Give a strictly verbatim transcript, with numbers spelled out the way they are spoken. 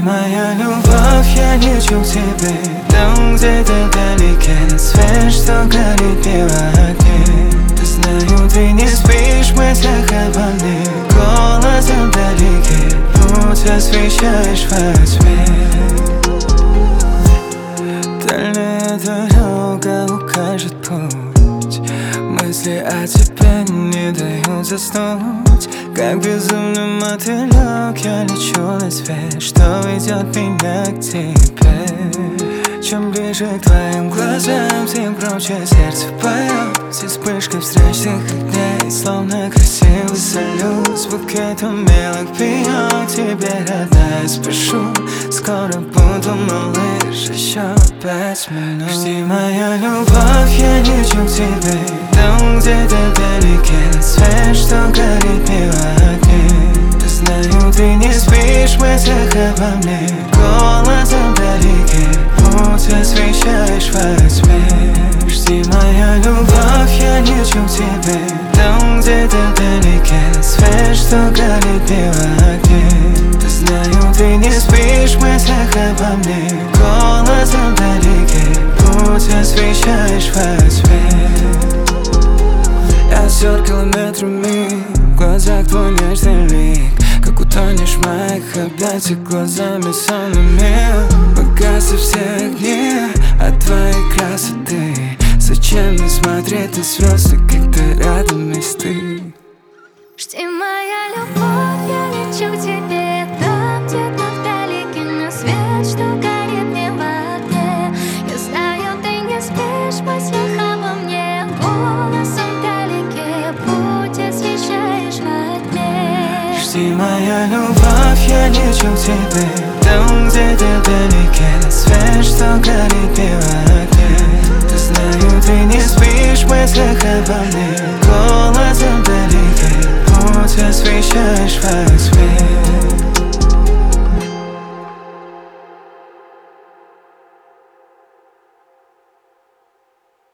моя любовь, я лечу к тебе. Там где-то вдалеке свет, что горит не в огне. Знаю, ты не спишь в мыслях обо мне. Голосом вдалеке путь освещаешь во тьме. Дальняя дорога укажет путь. Мысли о тебе не дают заснуть. Как безумный мотылек я лечу на свет, что ведет меня к тебе. Чем ближе к твоим глазам, тем громче сердце поет. С вспышкой встречных огней, словно красивый салют. С букетом белых пьет тебе, родная, спешу. Скоро буду, малыш, еще пять минут. Жди, моя любовь, я лечу к тебе. Там где-то вдалеке свет, что горит не в огне. Знаю, ты не спишь в мыслях обо мне. Голосом вдалеке путь освещаешь во тьме. Жди, моя любовь, я лечу к тебе. Там где-то вдалеке свет, что горит не в огне. Знаю, ты не спишь в мыслях обо мне. Голосом вдалеке путь освещаешь во тьме. Я сер километрами, в глазах твой нежный лик. Как утонешь в моих объятиях глазами сонными. Погасли все огни от твоей красоты. Зачем мне смотреть на звезды, когда рядом есть ты? Жди, моя любовь, я лечу к тебе. Там где-то вдалеке на свет, что горит не в огне. Я знаю, ты не спишь в мыслях обо мне. Голосом вдалеке путь освещаешь во тьме. Жди, моя любовь, я лечу к тебе. Там где-то вдалеке свет, что горит не в огне. Знаю, ты не спишь в мыслях обо мне. Голосом вдалеке путь освещаешь во тьме.